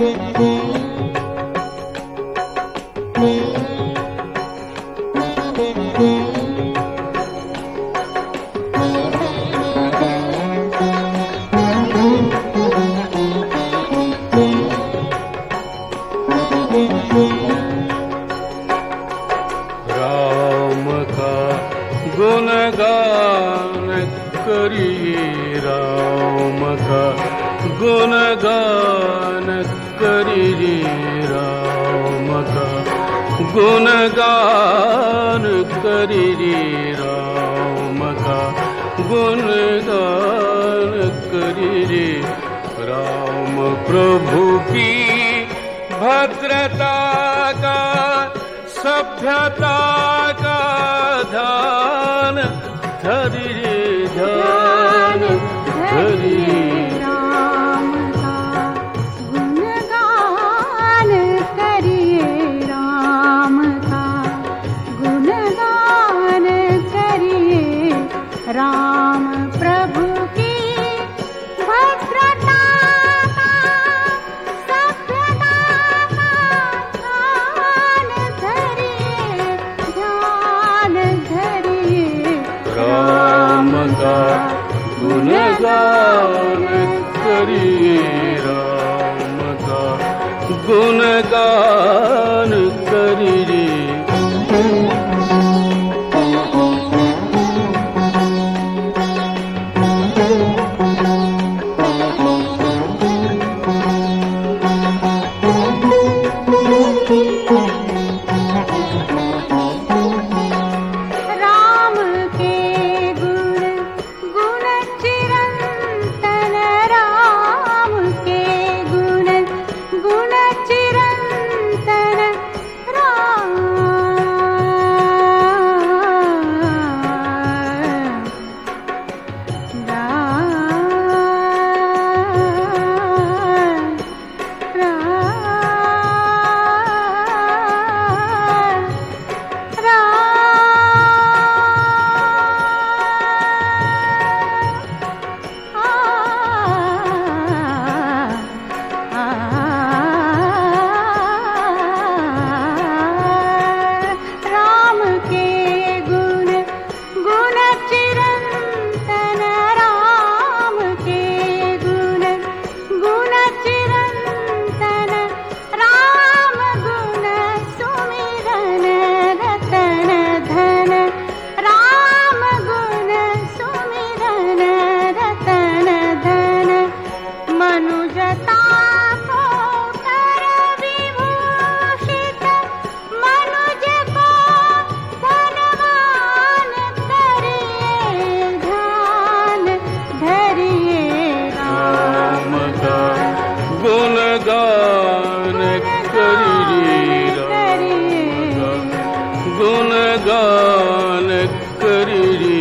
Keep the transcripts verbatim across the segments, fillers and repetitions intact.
राम का गुणगान करिए, राम का गुणगान करिए, राम का गुणगान करिए, राम का गुणगान करिए। राम प्रभु की भद्रता का, सभ्यता का ध्यान धरिए, ध्यान धरिए। राम का गुणगान करिए, राम का गुणगान करिए। राम प्रभु की भद्रता का, सभ्यता का ध्यान धरिए, ध्यान धरिए। राम का गुणगान करिए, राम का गुणगान करिए। राम के गुण गुण चिरंतन, राम के गुण गुण चिरंतन। राम राम के गुण गुण चिरंतन, राम के गुण गुण चिरंतन। राम गुण सुमिरन रतन धन, राम गुण सुमिरन रतन धन। मनुजता को कर विभूषित, मनुज को धनवान करिए, ध्यान धरिए। राम का गुणगान करिए, राम का गुणगान करिए।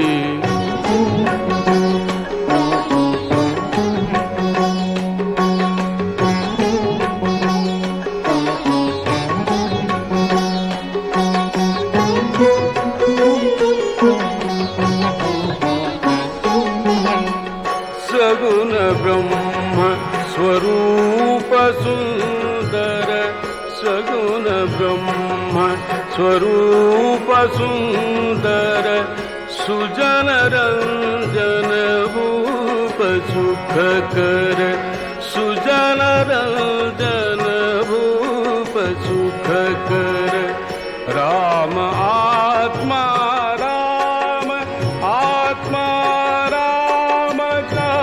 सगुण ब्रह्म स्वरूप सुंदर, सगुण ब्रह्म स्वरूप सुंदर। सुजन रंजन भूप सुखकर, सुजन रंजन भूप सुखकर। राम आत्मा, राम आत्मा, राम का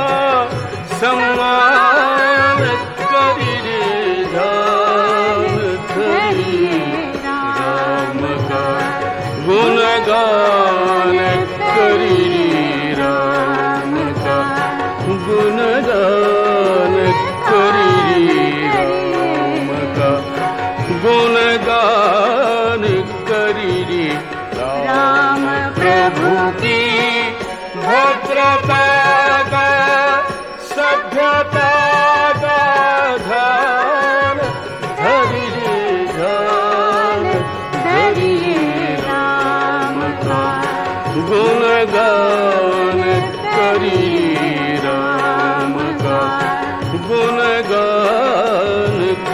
सम्मान करिए, ध्यान धरिए। राम का गुणगान करिए, राम का गुणगान करिए।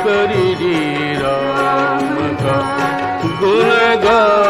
करी रे राम का गुण गा